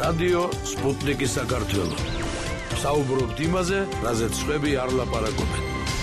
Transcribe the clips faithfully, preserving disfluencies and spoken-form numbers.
რადიო სპუტნიკის საქართველო. საუბრობთ იმაზე, რაზეც სხვები არ ლაპარაკობენ.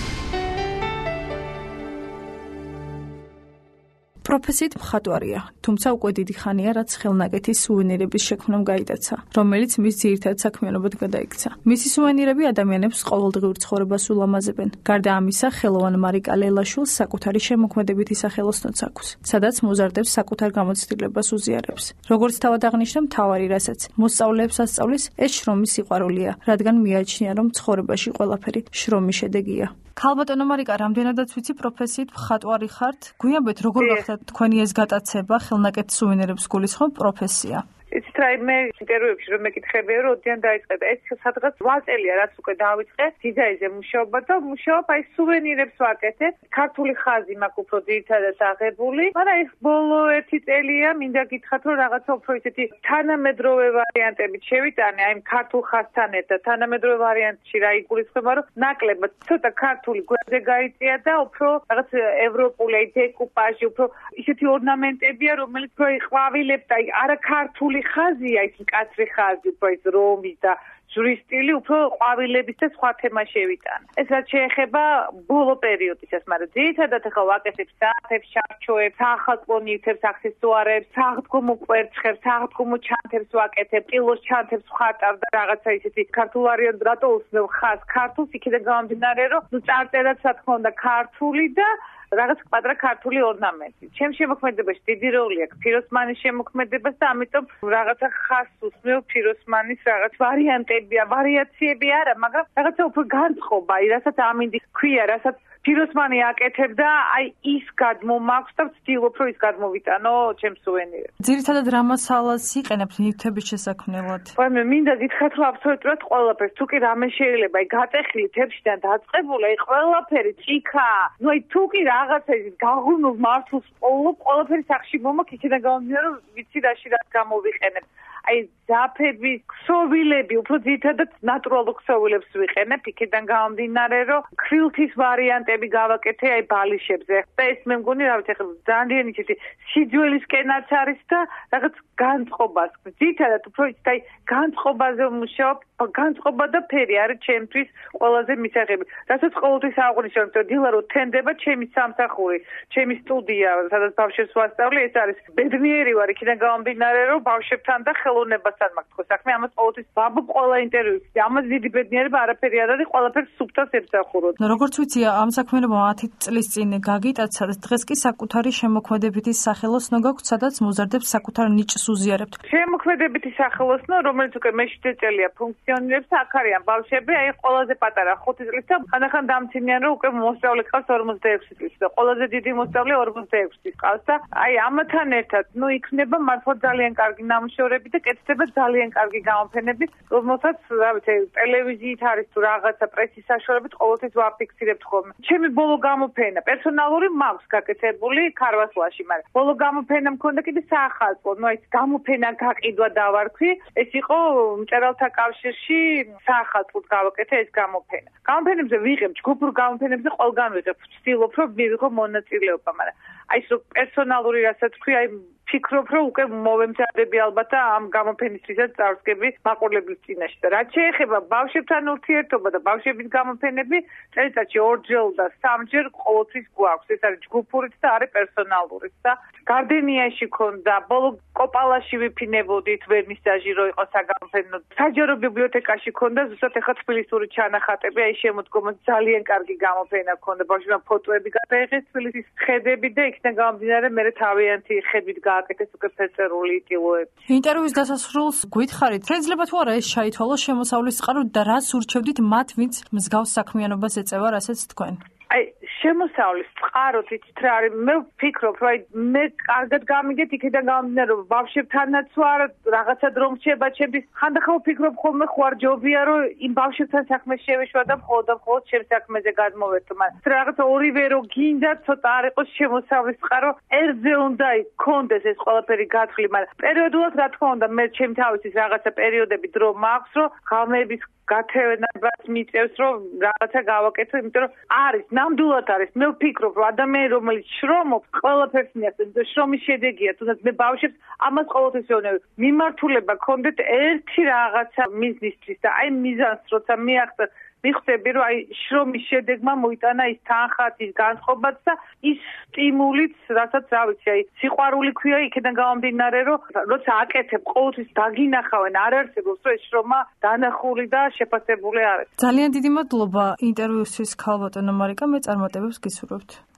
პროფესიით მხატვარია, თუმცა უკვე დიდი ხანია, რაც ხელნაკეთის სუვენირების შექმნამ გაიტაცა, რომელიც მის ძირითად საქმიანობად გადაიქცა. მისი სუვენირები ადამიანებს ყოველდღიურ ცხოვრებას ულამაზებენ. გარდა ამისა, ხელოვან მარიკა ლელაშვილს საკუთარი შემოქმედებითი სახელოსნოც აქვს, სადაც მოზარდებს საკუთარ გამოცდილებას უზიარებს. როგორც თავად აღნიშნა, მთავარი რასაც მოსწავლეებს ასწავლის, ეს შრომის სიყვარულია, რადგან მიაჩნია, რომ ცხოვრებაში ყველაფერი შრომის შედეგია. ქალბატონო მარიკა, რამდენადაც ვიცი პროფესიით მხატვარი ხართ, გვიამბეთ როგორ გახდა თქვენი ეს გატაცება ხელნაკეთის სუვენირებს გულისხმობ პროფესია? იცით რა, მე ინტერვიუებში რომ მეკითხებია, რომ ოდიან დაიწყე და ეს სადღაც რვა წელია რაც უკვე დავიწყე დიზაინზე მუშაობა და მუშაობ აი სუვენირებს ვაკეთებ. ქართული ხაზი მაქვს უფრო ძირითადად აღებული, მაგრამ ეს ბოლო ერთი წელია მინდა გითხრათ, რომ რაღაცა უფრო ისეთი თანამედროვე ვარიანტებით შევიტანე, აი ქართულ ხაზთან ერთად თანამედროვე ვარიანტში რა იგულისხმება, რომ ნაკლებად ცოტა ქართული გვერდზე გაიწია და უფრო რაღაც ევროპული აი დეკუპაჟი, უფრო ისეთი ორნამენტებია, რომელიც უფრო ყვავილებს და აი არა ქართული ხაზია, ის მკაცრი ხაზი, უფრო ის რომის და ჯვრის სტილი, უფრო ყვავილების და სხვა თემა შევიტანა. ეს რაც შეეხება ბოლო პერიოდისას, მაგრამ ძირითადად ახლა ვაკეთებ საათებს, შარჩოებს, საახალწლო ნივთებს, აქსესუარებს, საღდგომო კვერცხებს, საღდგომო ჩანთებს ვაკეთებ, კილოს ჩანთებს ვხატავ და რაღაცა ისეთი ქართულარიან რატო უსმევ ხაზ ქართულს, იქიდან გამომდინარე, რომ ნუ წარწერაც რა თქმა უნდა ქართული და რაღაც კვადრა ქართული ორნამენტი. ჩემ შემოქმედებაში დიდი როლი აქვს ფიროსმანის შემოქმედებას და ამიტომ რაღაცა ხაზს უსმევ ფიროსმანის რაღაც ვარიანტებია, ვარიაციები არა, მაგრამ რაღაცა უფრო განწყობა, აი რასაც ამინდი ქვია, რასაც ფიროსმანი აკეთებდა, აი ის გადმო მაქვს და ვცდილობ რომ ის გადმოვიტანო ჩემს სუვენირებს. ძირითადად რა მასალას იყენებთ ნივთების შესაქმნელად? ვაი, მე მინდა გითხრათ რომ აბსოლუტურად ყველაფერს, თუ კი რამე შეიძლება, აი გატეხილი თებშიდან დაწყებული, აი ყველაფერი ჭიქა, ნუ აი თუ კი რაღაცა ის გაღუნულ მართლს ყოველობ, ყველაფერი სახში მომაქვს, იქიდან გამომდინარე რომ ვიცი რაში რაც გამოვიყენებ. აი ზაფები, ქსოვილები, უფრო ძირითადად ნატურალურ ქსოვილებს ვიყენებ, იქიდან გამომდინარე, რომ ქრილთის ვარიანტები გავაკეთე აი ბალიშებზე. და ეს მე მგონი, რა ვიცი, ახლა ძალიან ისეთი სიძველისკენაც არის და რაღაც განწყობას. ძირითადად უფრო ისეთი აი განწყობაზე ვმუშაობ, განწყობა და ფერი არის ჩემთვის ყველაზე მისაღები. რასაც ყოველთვის აღვნიშნავ, რომ დილა რო თენდება ჩემი სამსახური, ჩემი სტუდია, სადაც ბავშვებს ვასწავლე, ეს არის ბედნიერი ვარ, იქიდან გამომდინარე, რომ ბავშვებთან და ხელოვნებასთან მაქვს თქო საქმე, ამას ყოველთვის ვამბობ ყველა ინტერვიუში. ამას დიდი ბედნიერება არაფერი არ არის, ყველაფერს სუფთას ემსახუროთ. როგორც ვიცი, ამ საქმიანობამ ათი წლის წინ გაგიტაცა, დღეს კი საკუთარი შემოქმედებითი სახელოსნო გაქვთ, სადაც მოზარდებს საკუთარ ნიჭს უზიარებთ. შემოქმედებითი სახელოსნო, რომელიც უკვე მეშვიდე წელია ფუნქციონირებს, აქ არიან ბავშვები, აი ყველაზე პატარა ხუთი წლის და ხანდახან დამცინიან, რომ უკვე მოსწავლე ყავს ორმოცდაექვსი წლის და ყველაზე დიდი მოსწავლე ორმოცდაექვსი წლის ყავს და აი ამათთან ერთად, ნუ იქნება მართლა ძალიან კარგი ნამუშევრები და კეთდება ძალიან კარგი გამოფენები, რომელსაც, რა ვიცი, ტელევიზიით არის თუ რაღაცა პრესის საშუალებით ყოველთვის ვაფიქსირებთ ხოლმე. ჩემი ბოლო გამოფენა პერსონალური მაქვს გაკეთებული ქარვასლაში, მაგრამ ბოლო გამოფენა მქონდა კიდე საახალწლო, ნუ ეს გამოფენა გაყიდვა დავარქვი, ეს იყო მწერალთა კავშირში საახალწლოდ გავაკეთე ეს გამოფენა. გამოფენებზე ვიღებ, ჯგუფურ გამოფენებზე ყველგან ვიღებ, ვცდილობ რომ მივიღო მონაწილეობა, მაგრამ აი ეს პერსონალური რასაც თქვი, აი ფიქრობ, რომ უკვე მოვემზადები ალბათ და ამ გამოფენისთვისაც წარსგები მაყურებლის წინაშე. და რაც შეეხება ბავშვებთან ურთიერთობა და ბავშვების გამოფენები, წელიწადში ორჯერ და სამჯერ ყოველთვის გვაქვს. ეს არის ჯგუფურიც და არის პერსონალურიც და გარდენიაში ქონდა, ბოლო კოპალაში ვიფინებოდით ვერნის საჟი რო იყო საგამოფენო. საჯარო ბიბლიოთეკაში ქონდა, ზუსტად ეხლა თბილისური ჩანახატები, აი შემოდგომას ძალიან კარგი გამოფენა ქონდა. ბავშვებმა ფოტოები გადაიღეს თბილისის ხედები და იქიდან გამომდინარე მე თავიანთი ხედვით გააკეთეს უკვე ფერწერული ტილოები. ინტერვიუს დასასრულს გითხარით, შეიძლება თუ არა ეს ჩაითვალოს შემოსავლის წყარო და რას ურჩევდით მათ, ვინც მსგავს საქმიანობას ეწევა, რასაც თქვენ? აი შემოსავლის წყაროთ იცით რა არის, მე ვფიქრობ, რომ აი მე კარგად გამიგეთ იქიდან გამომდინარე, რომ ბავშვებთანაც ვარ, რაღაცა დრო მრჩება ჩემთვის, ხანდახან ვფიქრობ ხოლმე ხო არ ჯობია, რომ იმ ბავშვებთან საქმე შევეშვა და მხოლოდ და მხოლოდ ჩემ საქმეზე გადმოვერთო, მაგრამ რაღაცა ორივე რო გინდა, ცოტა არ იყოს შემოსავლის წყარო, ერთზე უნდა იქონდეს ეს ყველაფერი გათვლი, მაგრამ პერიოდულად რა თქმა უნდა, მე ჩემ თავისთვის რაღაცა პერიოდები დრო მაქვს, რომ ღამეების გათევებას მიწევს, რომ რაღაცა გავაკეთო, იმიტომ რომ არის, ნამდვილად არის. მე ვფიქრობ, რომ ადამიანი რომელიც შრომობს, ყველაფერს მიაღწევს, იმიტომ შრომის შედეგია, თუნდაც მე ბავშვებს ამას ყოველთვის ვეუბნები, მიმართულება გქონდეთ ერთი რაღაცა მიზნისთვის და აი მიზანს როცა მიაღწევთ მიხვდები, რომ აი შრომის შედეგმა მოიტანა ის თანხაც, ის განწყობაც და ის სტიმულიც, რასაც რა ვიცი, აი სიყვარული ქვია იქიდან გამომდინარე, რომ როცა აკეთებ, ყოველთვის დაგინახავენ, არ არსებობს, რომ ეს შრომა დანახული და შეფასებული არის. ძალიან დიდი მადლობა ინტერვიუსთვის ქალბატონო მარიკა, მე წარმატებებს გისურვებთ.